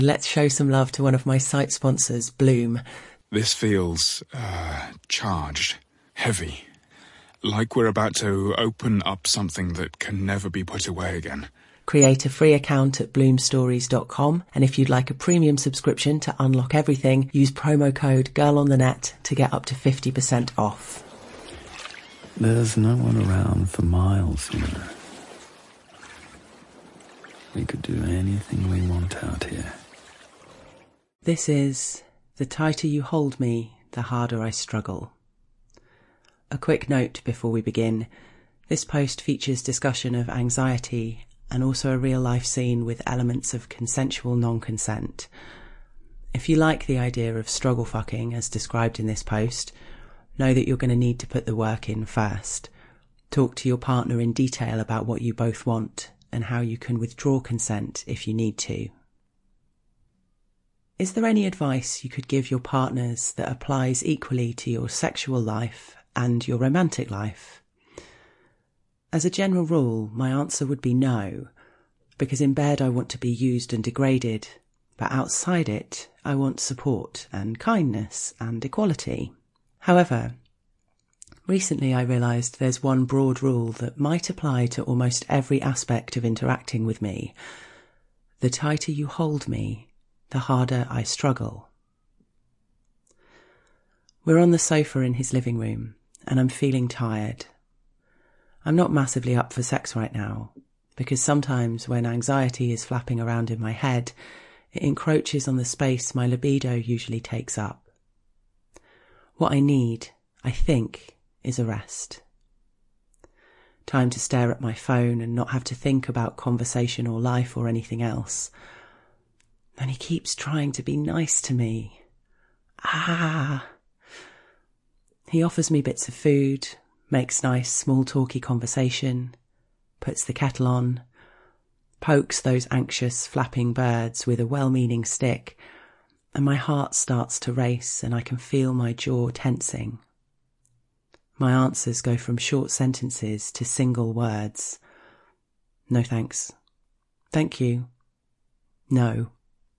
Let's show some love to one of my site sponsors, Bloom. This feels, charged, heavy. Like we're about to open up something that can never be put away again. Create a free account at bloomstories.com, and if you'd like a premium subscription to unlock everything, use promo code GIRLONTHENET to get up to 50% off. There's no one around for miles, you know. We could do anything we want out here. This is The Tighter You Hold Me, the Harder I Struggle. A quick note before we begin. This post features discussion of anxiety and also a real-life scene with elements of consensual non-consent. If you like the idea of struggle fucking as described in this post, know that you're going to need to put the work in first. Talk to your partner in detail about what you both want and how you can withdraw consent if you need to. Is there any advice you could give your partners that applies equally to your sexual life and your romantic life? As a general rule, my answer would be no, because in bed I want to be used and degraded, but outside it I want support and kindness and equality. However, recently I realised there's one broad rule that might apply to almost every aspect of interacting with me. The tighter you hold me, the harder I struggle. We're on the sofa in his living room, and I'm feeling tired. I'm not massively up for sex right now, because sometimes when anxiety is flapping around in my head, it encroaches on the space my libido usually takes up. What I need, I think, is a rest. Time to stare at my phone and not have to think about conversation or life or anything else. And he keeps trying to be nice to me. He offers me bits of food, makes nice small talky conversation, puts the kettle on, pokes those anxious flapping birds with a well-meaning stick, and my heart starts to race and I can feel my jaw tensing. My answers go from short sentences to single words. No thanks. Thank you. No.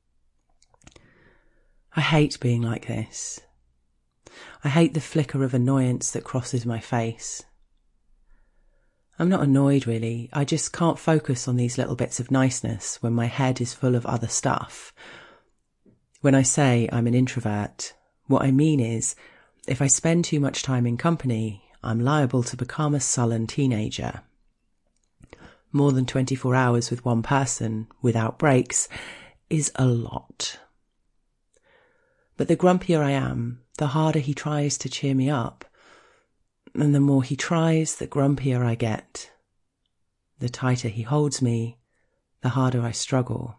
I hate being like this. I hate the flicker of annoyance that crosses my face. I'm not annoyed really, I just can't focus on these little bits of niceness when my head is full of other stuff. When I say I'm an introvert, what I mean is, if I spend too much time in company, I'm liable to become a sullen teenager. More than 24 hours with one person, without breaks, is a lot. But the grumpier I am, the harder he tries to cheer me up. And the more he tries, the grumpier I get. The tighter he holds me, the harder I struggle.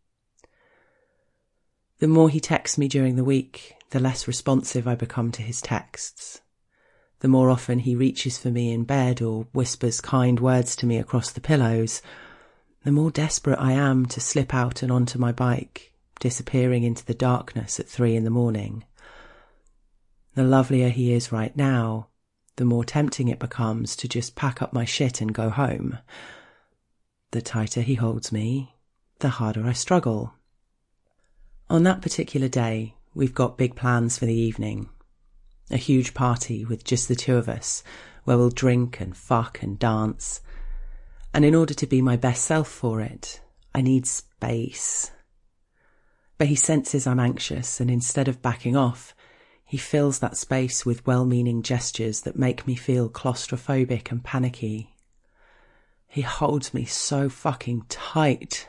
The more he texts me during the week, the less responsive I become to his texts. The more often he reaches for me in bed or whispers kind words to me across the pillows, the more desperate I am to slip out and onto my bike, disappearing into the darkness at 3 a.m. The lovelier he is right now, the more tempting it becomes to just pack up my shit and go home. The tighter he holds me, the harder I struggle. On that particular day, we've got big plans for the evening. A huge party with just the two of us, where we'll drink and fuck and dance. And in order to be my best self for it, I need space. But he senses I'm anxious, and instead of backing off, he fills that space with well-meaning gestures that make me feel claustrophobic and panicky. He holds me so fucking tight.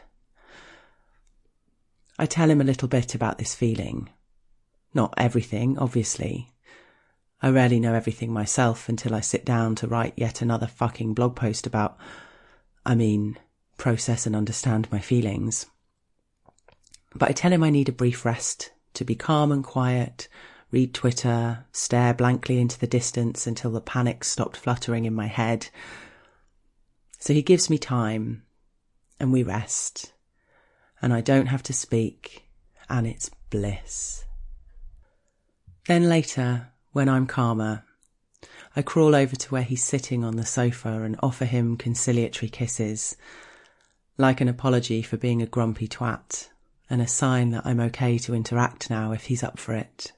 I tell him a little bit about this feeling. Not everything, obviously. I rarely know everything myself until I sit down to write yet another fucking blog post about, process and understand my feelings. But I tell him I need a brief rest, to be calm and quiet, read Twitter, stare blankly into the distance until the panic stopped fluttering in my head. So he gives me time, and we rest, and I don't have to speak, and it's bliss. Then later, when I'm calmer, I crawl over to where he's sitting on the sofa and offer him conciliatory kisses. Like an apology for being a grumpy twat, and a sign that I'm okay to interact now if he's up for it.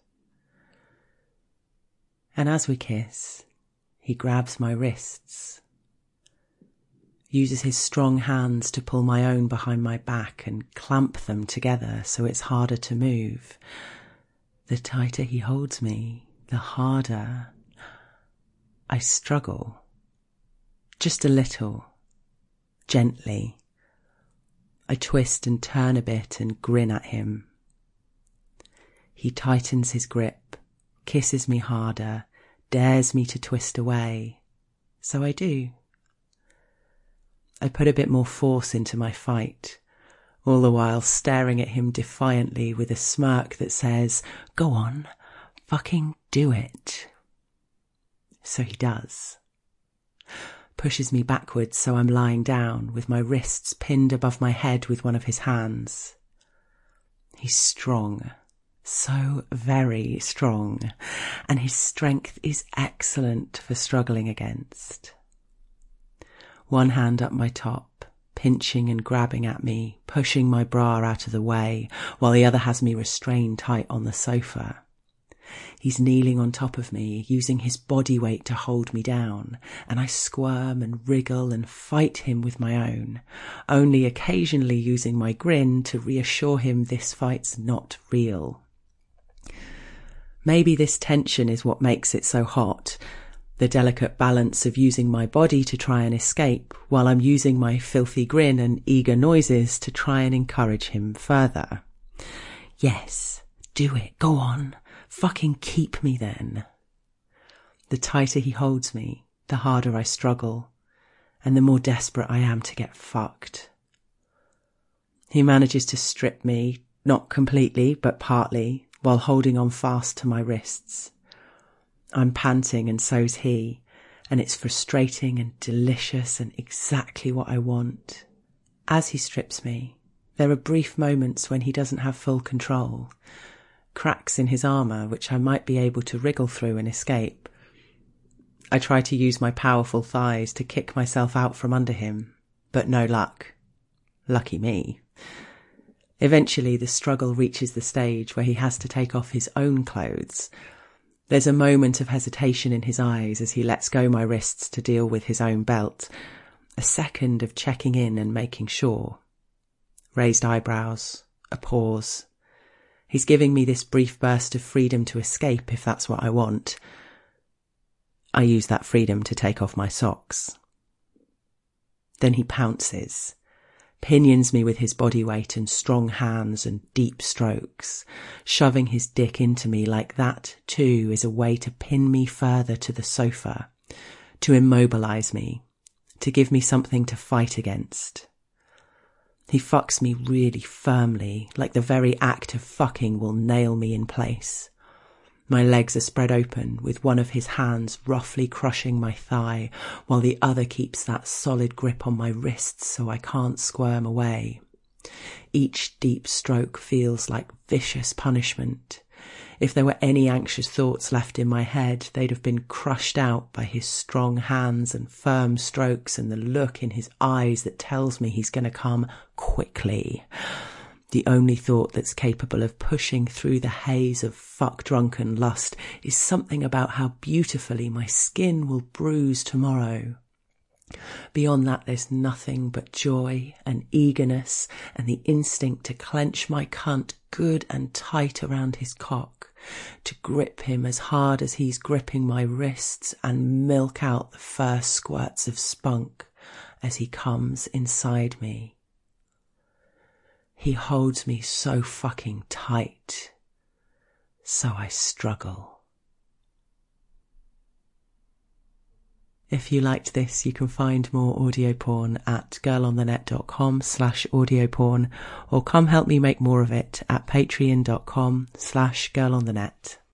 And as we kiss, he grabs my wrists, uses his strong hands to pull my own behind my back and clamp them together so it's harder to move. The tighter he holds me, the harder I struggle. Just a little, gently. I twist and turn a bit and grin at him. He tightens his grip, kisses me harder, dares me to twist away. So I do. I put a bit more force into my fight, all the while staring at him defiantly with a smirk that says, "Go on, fucking do it." So he does. Pushes me backwards so I'm lying down, with my wrists pinned above my head with one of his hands. He's strong, so very strong, and his strength is excellent for struggling against. One hand up my top, pinching and grabbing at me, pushing my bra out of the way, while the other has me restrained tight on the sofa. He's kneeling on top of me, using his body weight to hold me down, and I squirm and wriggle and fight him with my own, only occasionally using my grin to reassure him this fight's not real. Maybe this tension is what makes it so hot, the delicate balance of using my body to try and escape, while I'm using my filthy grin and eager noises to try and encourage him further. Yes, do it, go on. Fucking keep me then. The tighter he holds me, the harder I struggle, and the more desperate I am to get fucked. He manages to strip me, not completely, but partly, while holding on fast to my wrists. I'm panting and so's he, and it's frustrating and delicious and exactly what I want. As he strips me, there are brief moments when he doesn't have full control. Cracks in his armour which I might be able to wriggle through and escape. I try to use my powerful thighs to kick myself out from under him, but no luck. Lucky me. Eventually the struggle reaches the stage where he has to take off his own clothes. There's a moment of hesitation in his eyes as he lets go my wrists to deal with his own belt. A second of checking in and making sure. Raised eyebrows. A pause. He's giving me this brief burst of freedom to escape if that's what I want. I use that freedom to take off my socks. Then he pounces, pinions me with his body weight and strong hands and deep strokes, shoving his dick into me like that, too, is a way to pin me further to the sofa, to immobilise me, to give me something to fight against. He fucks me really firmly, like the very act of fucking will nail me in place. My legs are spread open, with one of his hands roughly crushing my thigh, while the other keeps that solid grip on my wrists so I can't squirm away. Each deep stroke feels like vicious punishment. If there were any anxious thoughts left in my head, they'd have been crushed out by his strong hands and firm strokes and the look in his eyes that tells me he's going to come quickly. The only thought that's capable of pushing through the haze of fuck-drunken lust is something about how beautifully my skin will bruise tomorrow. Beyond that, there's nothing but joy and eagerness and the instinct to clench my cunt good and tight around his cock, to grip him as hard as he's gripping my wrists and milk out the first squirts of spunk as he comes inside me. He holds me so fucking tight, so I struggle. If you liked this, you can find more audio porn at girlonthenet.com/audioporn, or come help me make more of it at patreon.com/girlonthenet.